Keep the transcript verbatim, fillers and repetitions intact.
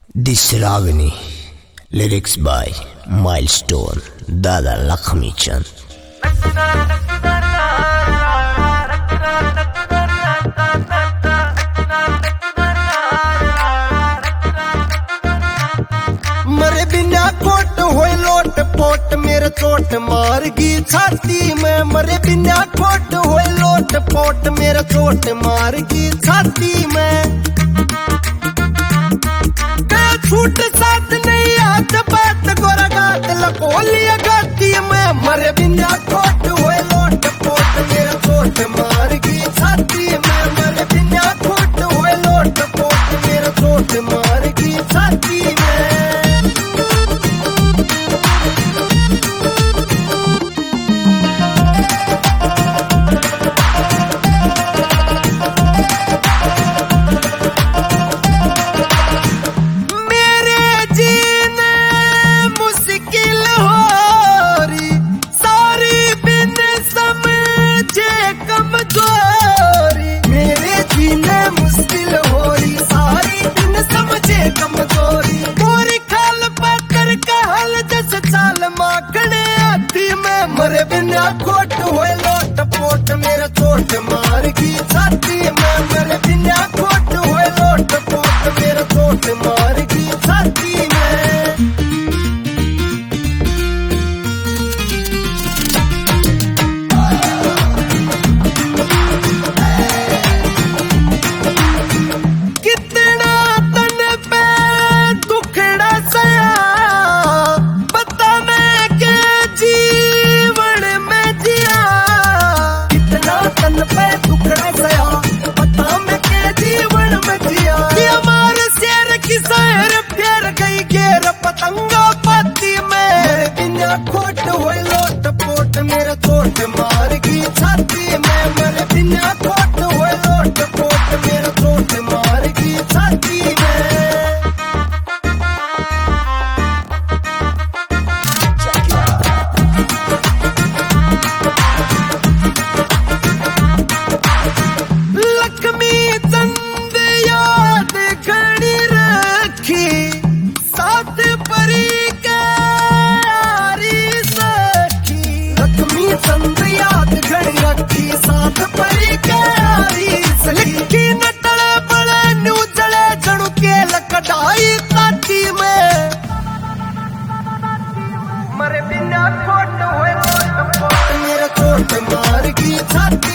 This Ragini, lyrics by Milestone, Dada Lakshmi Chand. मरे बिना कोट होए लोट पोट मेरे चोट मारगी छाती में। मरे बिना कोट होए लोट पोट मेरे चोट मारगी छाती में। छूट साथ नहीं आत बात गोरा गात लकोलिया गाती में। मरे बिना कोट होए लोट पोट मेरे चोट मारगी छाती में। मरे बिना कोट होए लोट पोट मेरे चोट मारगी छाती में। मरे बिना कोट हुए लोट पोट मेरा चोट मारगी छाती में। मरे बिना कोट हुए लोट पोट मेरा चोट मारगी छाती में। कितना तन पे दुखड़ा सया बताने के जीवन में जिया। कितना तन पे दुखड़ा सया बता मैं के जीवन में जिया। ये हमारे शेर की शहर फेर गई घेर पतंगा पाती में। मेरे बिना खोट हुए लोट पोट मेरा चोट मारगी छाती में। मेरे बिना खोट हुए लोट पोट मेरा चोट मारगी छाती में। लक्ष्मी चंद याद खड़ी रखी साथ परी के यारी सखी। लक्ष्मी चंद याद खड़ी रखी साथ परी के यारी सखी। न तड़े बड़े न्यू जड़े जड़ू के लकड़ाई काटी में। मरे बिना खोट हुए लोट पोट मेरा चोट मारगी छाती